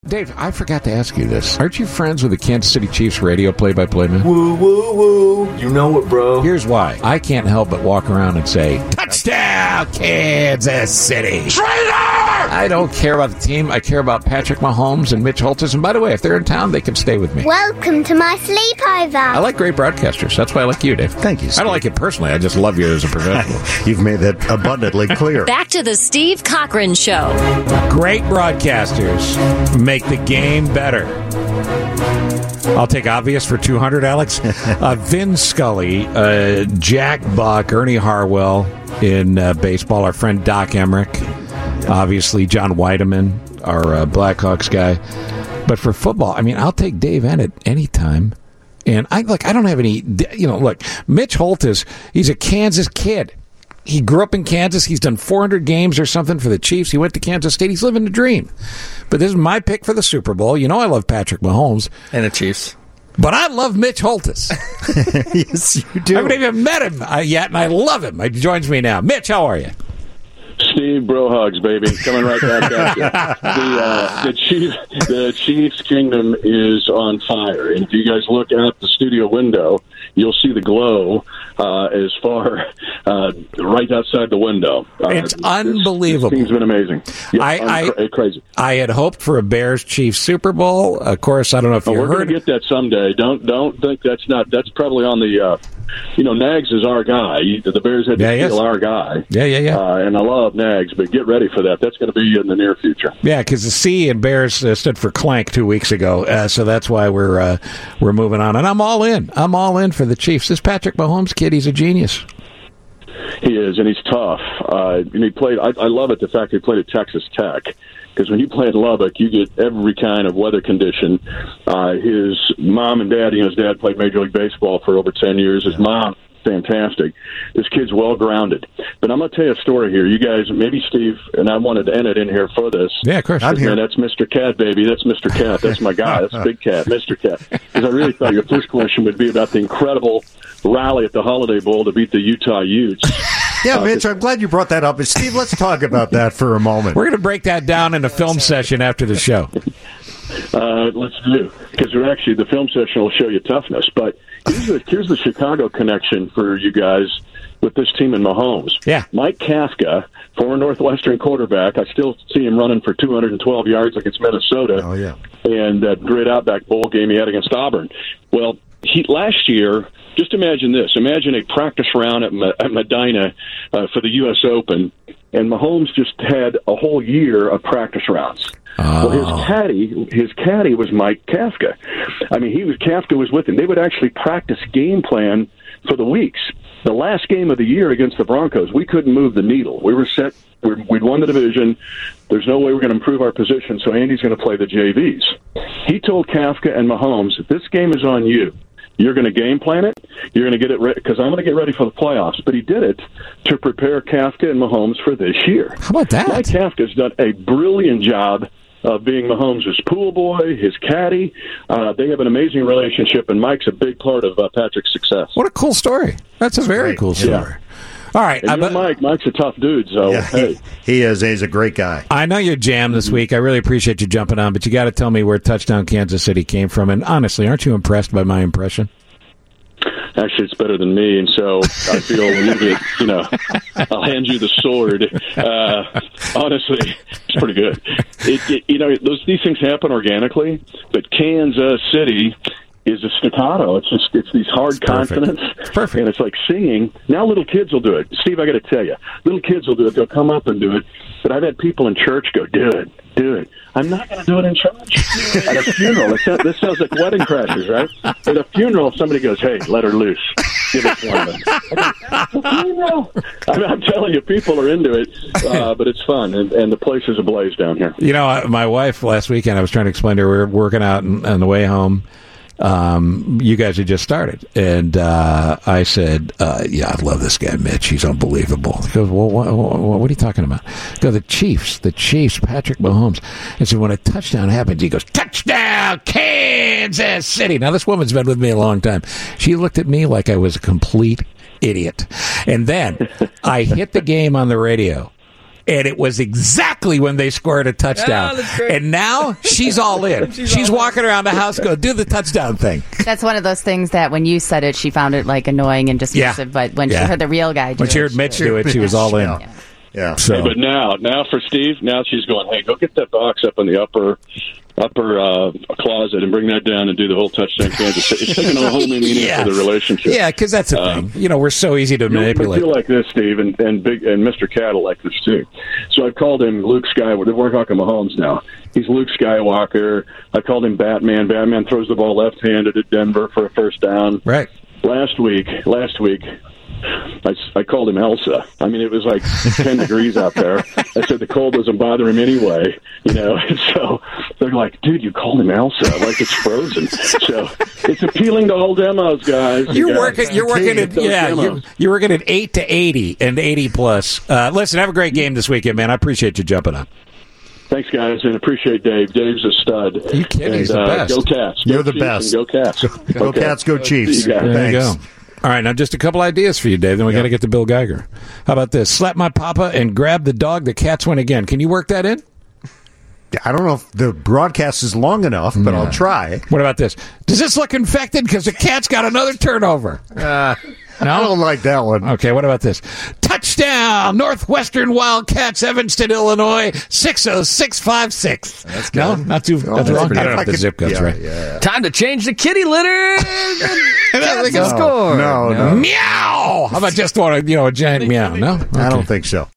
Dave, I forgot to ask you this. Aren't you friends with the Kansas City Chiefs radio play-by-play man? Woo, woo, woo. You know it, bro. Here's why. I can't help but walk around and say, touchdown, Kansas City. Traitor! I don't care about the team. I care about Patrick Mahomes and Mitch Holthus. And by the way, if they're in town, they can stay with me. Welcome to my sleepover. I like great broadcasters. That's why I like you, Dave. Thank you, Steve. I don't like it personally. I just love you as a professional. You've made that abundantly clear. Back to the Steve Cochran Show. Great broadcasters make the game better. I'll take obvious for 200, Alex. Vin Scully, Jack Buck, Ernie Harwell in baseball, our friend Doc Emmerich, obviously John Weideman, our Blackhawks guy. But for football, I mean, I'll take Dave Ennett anytime. And I don't have any, look, Mitch Holthus, he's a Kansas kid. He grew up in Kansas. He's done 400 games or something for the Chiefs. He went to Kansas State. He's living the dream. But this is my pick for the Super Bowl. You know I love Patrick Mahomes. And the Chiefs. But I love Mitch Holthus. Yes, you do. I haven't even met him yet, and I love him. He joins me now. Mitch, how are you? Steve, bro hugs, baby. Coming right back at you. The Chiefs kingdom is on fire. And if you guys look out the studio window, you'll see the glow as far right outside the window. It's unbelievable. This team's been amazing. Yeah, crazy. I had hoped for a Bears-Chiefs Super Bowl. Of course, I don't know if you heard. We're going to get that someday. Don't think that's probably on the. Nags is our guy. The Bears had to steal our guy. Yeah. And I love Nags, but get ready for that. That's going to be in the near future. Yeah, because the C in Bears stood for Clank 2 weeks ago, so that's why we're moving on. And I'm all in. I'm all in for the Chiefs. This Patrick Mahomes kid, he's a genius. He is, and he's tough. And he played. I love it, the fact he played at Texas Tech. Because when you play at Lubbock, you get every kind of weather condition. His mom and dad, his dad played Major League Baseball for over 10 years. His mom, fantastic. This kid's well-grounded. But I'm going to tell you a story here. You guys, maybe Steve, and I wanted to end it in here for this. Yeah, of course. I'm here. Man, that's Mr. Cat, baby. That's Mr. Cat. That's my guy. That's Big Cat, Mr. Cat. Because I really thought your first question would be about the incredible rally at the Holiday Bowl to beat the Utah Utes. Yeah, Mitch, I'm glad you brought that up. But Steve, let's talk about that for a moment. We're going to break that down in a film session after the show. Let's do, because actually the film session will show you toughness. But here's the Chicago connection for you guys with this team in Mahomes. Yeah. Mike Kafka, former Northwestern quarterback, I still see him running for 212 yards like it's Minnesota. Oh, yeah. And that great Outback Bowl game he had against Auburn. Well, last year, just imagine this. Imagine a practice round at Medina for the U.S. Open, and Mahomes just had a whole year of practice rounds. Well, his caddy was Mike Kafka. I mean, Kafka was with him. They would actually practice game plan for the weeks. The last game of the year against the Broncos, we couldn't move the needle. We were set. We'd won the division. There's no way we're going to improve our position, so Andy's going to play the JVs. He told Kafka and Mahomes, this game is on you. You're going to game plan it. You're going to get it ready, because I'm going to get ready for the playoffs. But he did it to prepare Kafka and Mahomes for this year. How about that? Mike Kafka's done a brilliant job of being Mahomes' pool boy, his caddy. They have an amazing relationship, and Mike's a big part of Patrick's success. What a cool story. That's a very cool story. Yeah. All right. Mike's a tough dude, so yeah, hey. He is. He's a great guy. I know you're jammed this week. I really appreciate you jumping on, but you got to tell me where Touchdown Kansas City came from. And honestly, aren't you impressed by my impression? Actually, it's better than me, and so I feel a little bit, I'll hand you the sword. Honestly, it's pretty good. These things happen organically, but Kansas City is a staccato. It's these hard consonants. It's perfect. And it's like singing. Now little kids will do it. Steve, I got to tell you, little kids will do it. They'll come up and do it. But I've had people in church go, do it. I'm not going to do it in church. At a funeral, this sounds like Wedding Crashers, right? At a funeral, if somebody goes, hey, let her loose. Give us one of them. Funeral. I'm telling you, people are into it, but it's fun, and the place is ablaze down here. My wife last weekend, I was trying to explain to her, we were working out on the way home. You guys had just started, and I said, I love this guy, Mitch. He's unbelievable. He goes, well, what are you talking about? I go, the Chiefs, Patrick Mahomes. And so when a touchdown happens, he goes, touchdown, Kansas City. Now, this woman's been with me a long time. She looked at me like I was a complete idiot. And then I hit the game on the radio. And it was exactly when they scored a touchdown. that's great. And now she's all in. She's walking around the house going, do the touchdown thing. That's one of those things that when you said it, she found it like annoying and dismissive. But when she heard the real guy do it. When she heard Mitch do it, she was all in. Yeah. So. Hey, but now for Steve, now she's going, hey, go get that box up in the upper closet and bring that down and do the whole touchdown Kansas. It's taking a whole new meaning for the relationship. Yeah, because that's the thing. You know, we're so easy to manipulate. You feel like this, Steve, and Mr. Cattle like this too. So I've called him Luke Skywalker. We're talking Mahomes now. He's Luke Skywalker. I called him Batman. Batman throws the ball left-handed at Denver for a first down. Right. Last week, I called him Elsa. I mean, it was like 10 degrees out there. I said the cold doesn't bother him anyway, you know. And so they're like, dude, you called him Elsa, like it's frozen. So it's appealing to all demos, guys. You're working at 8 to 80 and 80 plus. Listen, have a great game this weekend, man. I appreciate you jumping on. Thanks, guys, and appreciate Dave. Dave's a stud. Are you kidding? He's the best. Go Cats. You're the Chiefs best. Go Cats. Go Cats, go Chiefs. See you guys. There you Thanks. go. All right, now just a couple ideas for you, Dave. Then we got to get to Bill Geiger. How about this? Slap my papa and grab the dog. The Cats win again. Can you work that in? I don't know if the broadcast is long enough, but I'll try. What about this? Does this look infected because the Cats got another turnover? I don't like that one. Okay, what about this? Touchdown! Northwestern Wildcats, Evanston, Illinois, 60656. That's good. No, not too wrong. I don't know if the zip code's right. Yeah. Time to change the kitty litter. There we go. Score. No. Meow! How about just a giant meow? No? I Okay. don't think so.